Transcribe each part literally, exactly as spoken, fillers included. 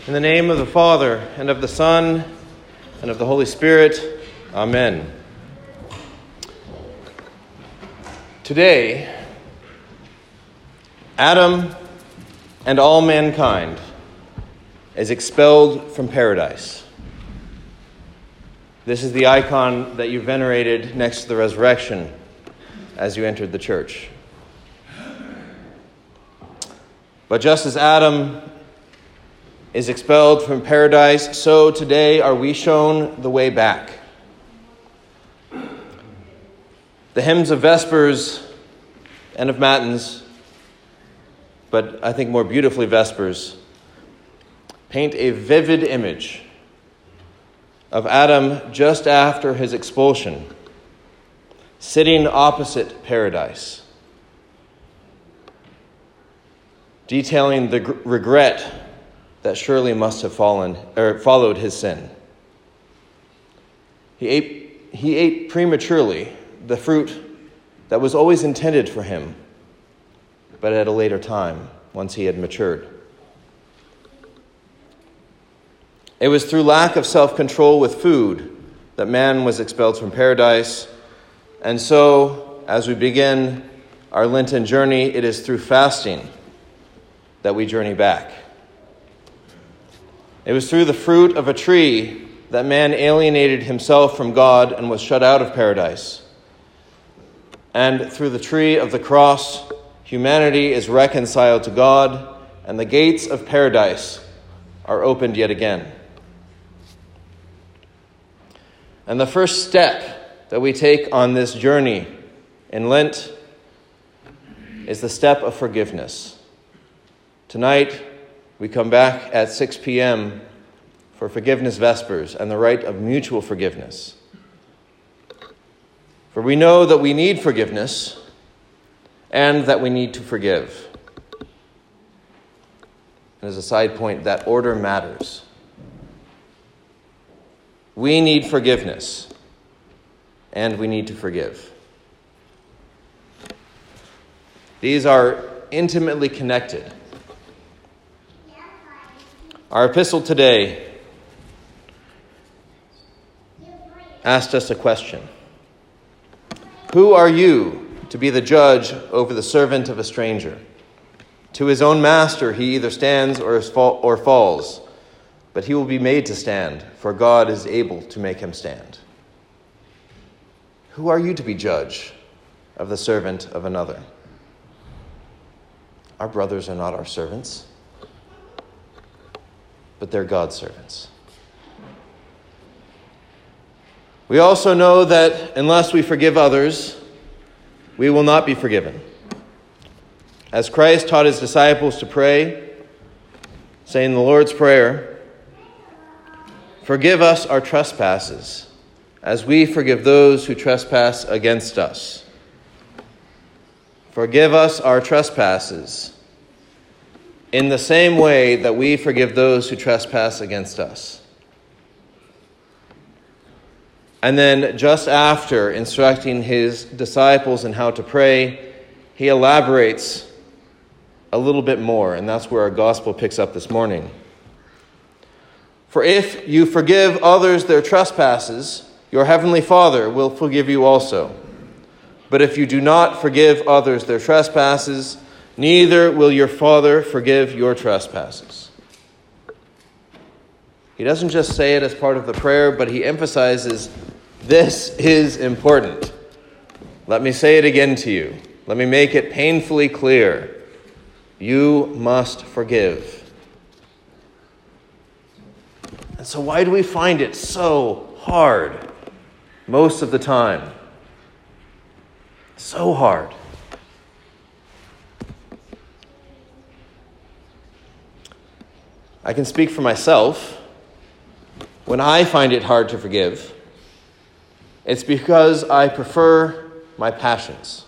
In the name of the Father, and of the Son, and of the Holy Spirit, Amen. Today, Adam and all mankind is expelled from paradise. This is the icon that you venerated next to the resurrection as you entered the church. But just as Adam is expelled from paradise, so today are we shown the way back. The hymns of Vespers and of Matins, but I think more beautifully Vespers, paint a vivid image of Adam just after his expulsion, sitting opposite paradise, detailing the gr- regret that surely must have fallen or followed his sin. He ate, he ate prematurely the fruit that was always intended for him, but at a later time, once he had matured. It was through lack of self-control with food that man was expelled from paradise. And so, as we begin our Lenten journey, it is through fasting that we journey back. It was through the fruit of a tree that man alienated himself from God and was shut out of paradise. And through the tree of the cross, humanity is reconciled to God, and the gates of paradise are opened yet again. And the first step that we take on this journey in Lent is the step of forgiveness. Tonight, we come back at six p.m. for Forgiveness Vespers and the rite of mutual forgiveness. For we know that we need forgiveness and that we need to forgive. And as a side point, that order matters. We need forgiveness and we need to forgive. These are intimately connected. Our epistle today asked us a question. Who are you to be the judge over the servant of a stranger? To his own master he either stands or, is fall, or falls, but he will be made to stand, for God is able to make him stand. Who are you to be judge of the servant of another? Our brothers are not our servants, but they're God's servants. We also know that unless we forgive others, we will not be forgiven. As Christ taught his disciples to pray, saying the Lord's Prayer, forgive us our trespasses, as we forgive those who trespass against us. Forgive us our trespasses, in the same way that we forgive those who trespass against us. And then just after instructing his disciples in how to pray, he elaborates a little bit more, and that's where our gospel picks up this morning. For if you forgive others their trespasses, your heavenly Father will forgive you also. But if you do not forgive others their trespasses, neither will your Father forgive your trespasses. He doesn't just say it as part of the prayer, but he emphasizes this is important. Let me say it again to you. Let me make it painfully clear. You must forgive. And so why do we find it so hard most of the time? So hard. I can speak for myself. When I find it hard to forgive, it's because I prefer my passions.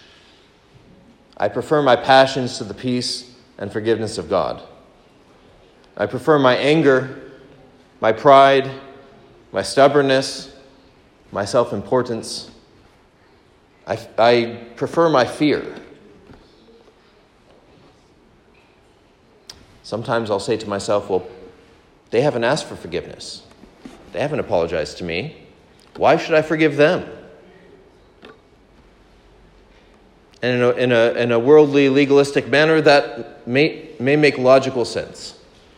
I prefer my passions to the peace and forgiveness of God. I prefer my anger, my pride, my stubbornness, my self-importance. I, I prefer my fear. Sometimes I'll say to myself, well, They haven't asked for forgiveness. They haven't apologized to me. Why should I forgive them? And in a, in a, in a worldly, legalistic manner, that may, may make logical sense.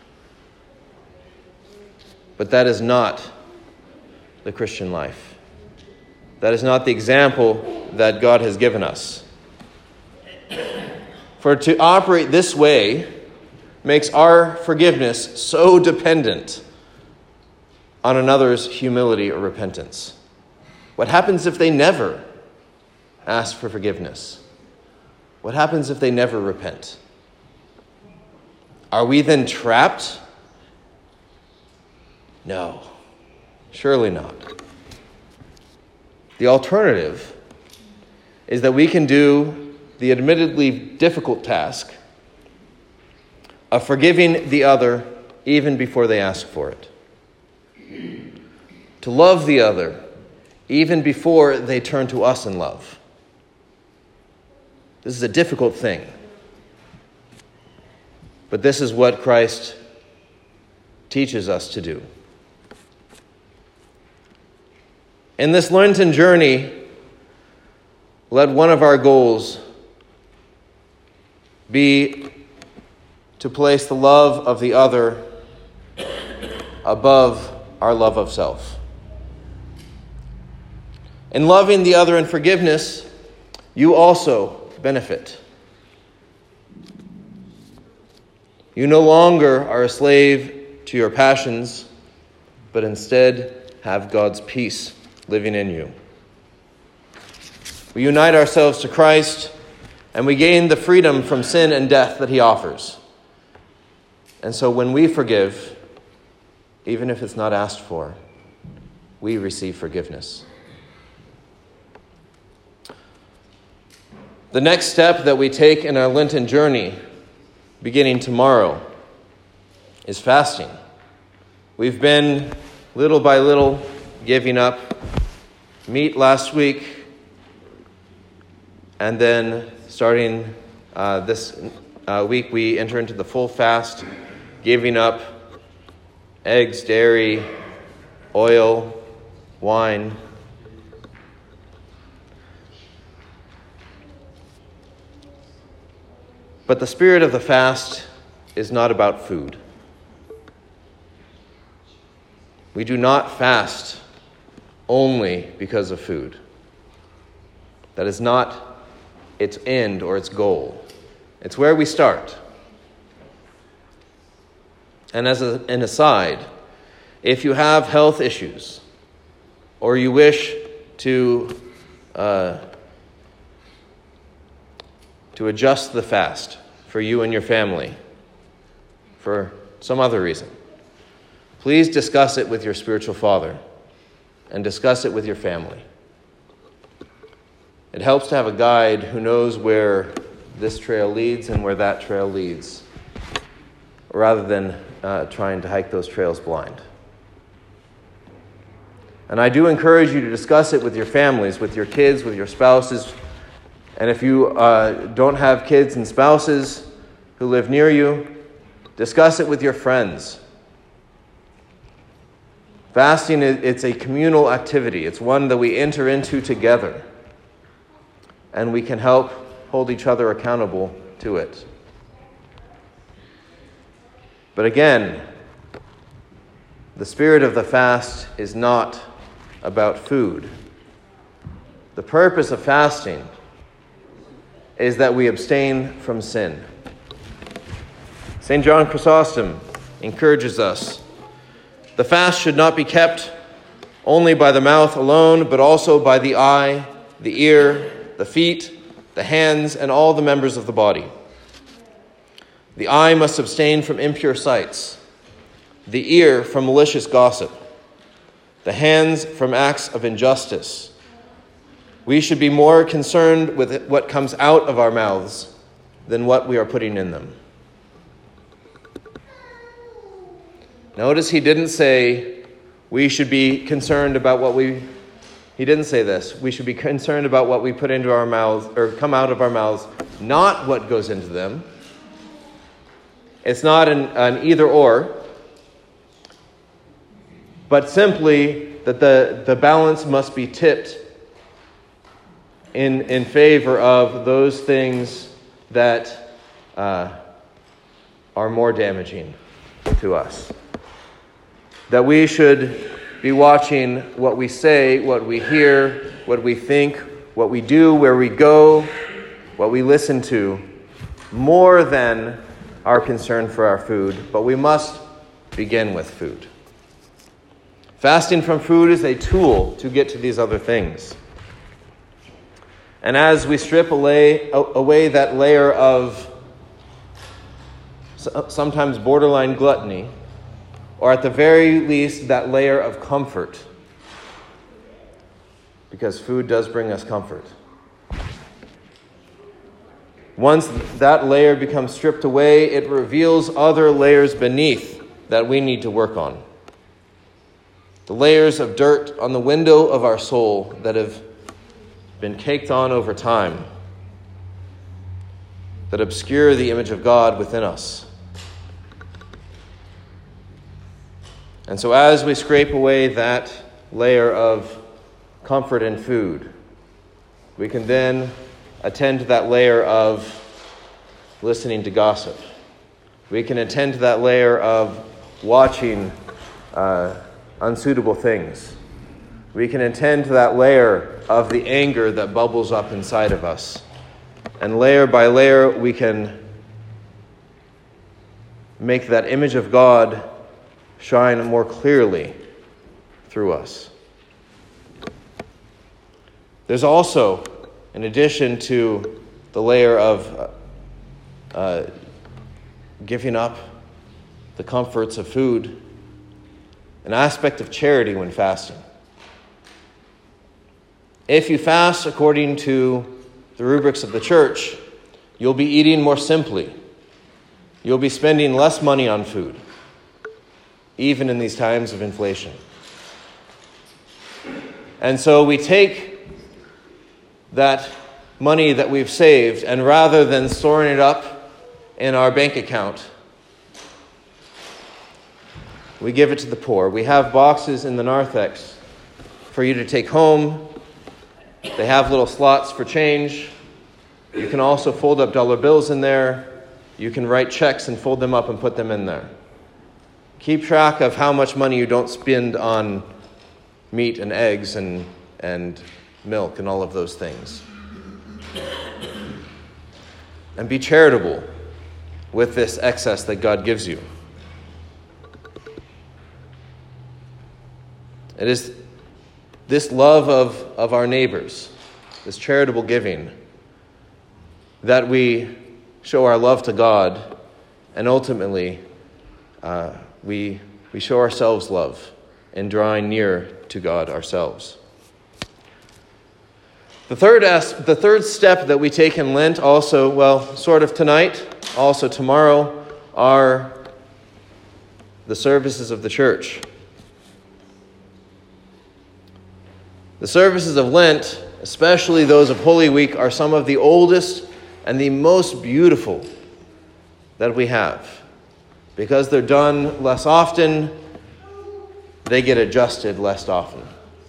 But that is not the Christian life. That is not the example that God has given us. For to operate this way makes our forgiveness so dependent on another's humility or repentance. What happens if they never ask for forgiveness? What happens if they never repent? Are we then trapped? No, surely not. The alternative is that we can do the admittedly difficult task of forgiving the other even before they ask for it. To love the other even before they turn to us in love. This is a difficult thing. But this is what Christ teaches us to do. In this Lenten journey, let one of our goals be to place the love of the other above our love of self. In loving the other in forgiveness, you also benefit. You no longer are a slave to your passions, but instead have God's peace living in you. We unite ourselves to Christ, and we gain the freedom from sin and death that he offers. And so when we forgive, even if it's not asked for, we receive forgiveness. The next step that we take in our Lenten journey, beginning tomorrow, is fasting. We've been, little by little, giving up meat last week, and then starting uh, this uh, week, we enter into the full fast, giving up eggs, dairy, oil, wine. But the spirit of the fast is not about food. We do not fast only because of food. That is not its end or its goal. It's where we start. And as a, an aside, if you have health issues or you wish to uh, to adjust the fast for you and your family for some other reason, please discuss it with your spiritual father and discuss it with your family. It helps to have a guide who knows where this trail leads and where that trail leads, rather than uh, trying to hike those trails blind. And I do encourage you to discuss it with your families, with your kids, with your spouses. And if you uh, don't have kids and spouses who live near you, discuss it with your friends. Fasting, it's a communal activity. It's one that we enter into together. And we can help hold each other accountable to it. But again, the spirit of the fast is not about food. The purpose of fasting is that we abstain from sin. Saint John Chrysostom encourages us. The fast should not be kept only by the mouth alone, but also by the eye, the ear, the feet, the hands, and all the members of the body. The eye must abstain from impure sights, the ear from malicious gossip, the hands from acts of injustice. We should be more concerned with what comes out of our mouths than what we are putting in them. Notice he didn't say we should be concerned about what we... He didn't say this. We should be concerned about what we put into our mouths, or come out of our mouths, not what goes into them. It's not an, an either or. but simply that the, the balance must be tipped in, in favor of those things that uh, are more damaging to us. That we should be watching what we say, what we hear, what we think, what we do, where we go, what we listen to, more than our concern for our food, but we must begin with food. Fasting from food is a tool to get to these other things. And as we strip away, away that layer of sometimes borderline gluttony, or at the very least that layer of comfort, because food does bring us comfort. Once that layer becomes stripped away, it reveals other layers beneath that we need to work on. The layers of dirt on the window of our soul that have been caked on over time, that obscure the image of God within us. And so as we scrape away that layer of comfort in food, we can then attend to that layer of listening to gossip. We can attend to that layer of watching uh, unsuitable things. We can attend to that layer of the anger that bubbles up inside of us. And layer by layer, we can make that image of God shine more clearly through us. There's also, in addition to the layer of uh, giving up the comforts of food, an aspect of charity when fasting. If you fast according to the rubrics of the church, you'll be eating more simply. You'll be spending less money on food, even in these times of inflation. And so we take that money that we've saved, and rather than storing it up in our bank account, we give it to the poor. We have boxes in the narthex for you to take home. They have little slots for change. You can also fold up dollar bills in there. You can write checks and fold them up and put them in there. Keep track of how much money you don't spend on meat and eggs and, and milk and all of those things. And be charitable with this excess that God gives you. It is this love of, of our neighbors, this charitable giving, that we show our love to God, and ultimately uh, we, we show ourselves love in drawing near to God ourselves. The third, as, the third step that we take in Lent also, well, sort of tonight, also tomorrow, are the services of the church. The services of Lent, especially those of Holy Week, are some of the oldest and the most beautiful that we have. Because they're done less often, they get adjusted less often.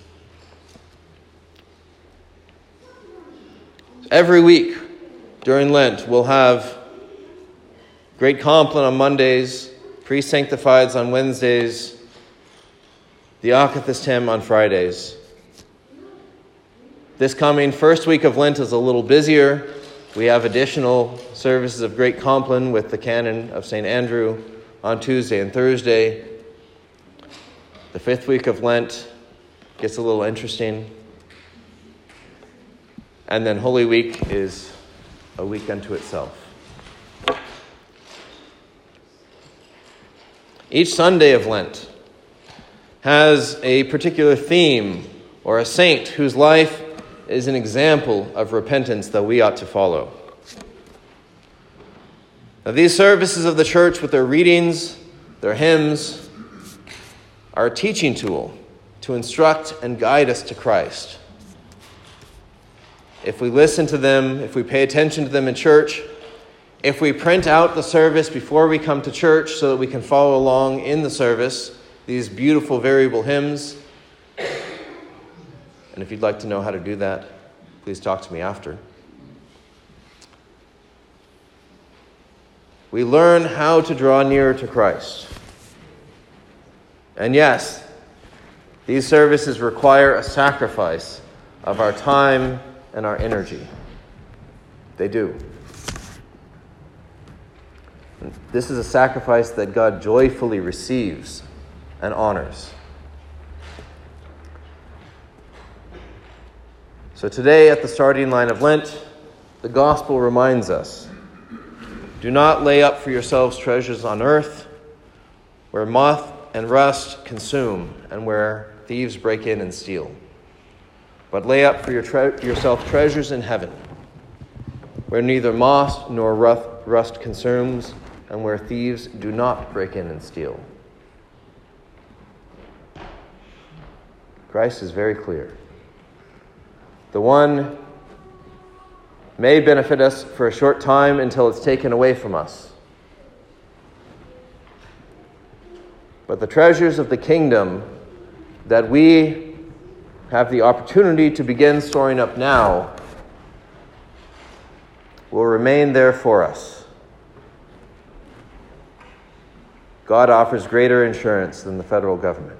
Every week during Lent, we'll have Great Compline on Mondays, Pre-Sanctifieds on Wednesdays, the Akathist hymn on Fridays. This coming first week of Lent is a little busier. We have additional services of Great Compline with the Canon of Saint Andrew on Tuesday and Thursday. The fifth week of Lent gets a little interesting. And then Holy Week is a week unto itself. Each Sunday of Lent has a particular theme or a saint whose life is an example of repentance that we ought to follow. Now, these services of the church, with their readings, their hymns, are a teaching tool to instruct and guide us to Christ. If we listen to them, if we pay attention to them in church, if we print out the service before we come to church so that we can follow along in the service, these beautiful variable hymns. And if you'd like to know how to do that, please talk to me after. We learn how to draw nearer to Christ. And yes, these services require a sacrifice of our time and our energy. They do. This is a sacrifice that God joyfully receives and honors. So today, at the starting line of Lent, the gospel reminds us, do not lay up for yourselves treasures on earth, where moth and rust consume and where thieves break in and steal. But lay up for your tre- yourself treasures in heaven, where neither moth nor rust consumes and where thieves do not break in and steal. Christ is very clear. The one may benefit us for a short time until it's taken away from us. But the treasures of the kingdom that we have the opportunity to begin storing up now will remain there for us. God offers greater insurance than the federal government.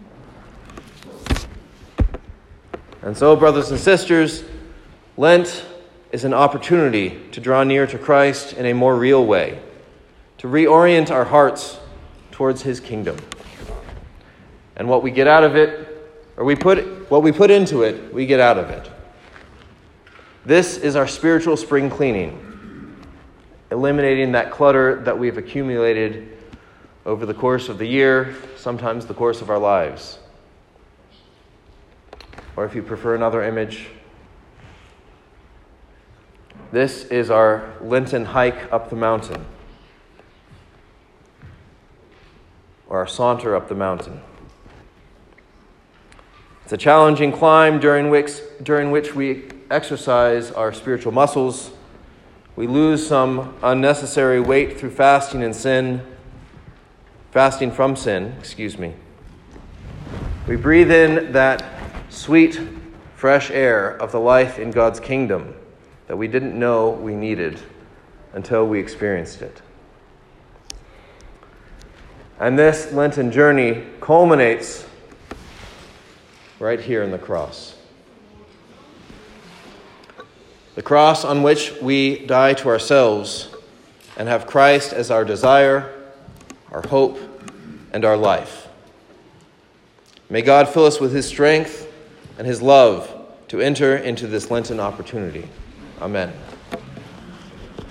And so, brothers and sisters, Lent is an opportunity to draw near to Christ in a more real way, to reorient our hearts towards his kingdom. And what we get out of it, or we put what we put into it, we get out of it. This is our spiritual spring cleaning, eliminating that clutter that we've accumulated over the course of the year, sometimes the course of our lives. Or if you prefer another image, this is our Lenten hike up the mountain, or our saunter up the mountain. It's a challenging climb during which, during which we exercise our spiritual muscles. We lose some unnecessary weight through fasting and sin, fasting from sin, excuse me. We breathe in that sweet, fresh air of the life in God's kingdom that we didn't know we needed until we experienced it. And this Lenten journey culminates right here in the cross. The cross on which we die to ourselves and have Christ as our desire, our hope, and our life. May God fill us with his strength and his love to enter into this Lenten opportunity. Amen.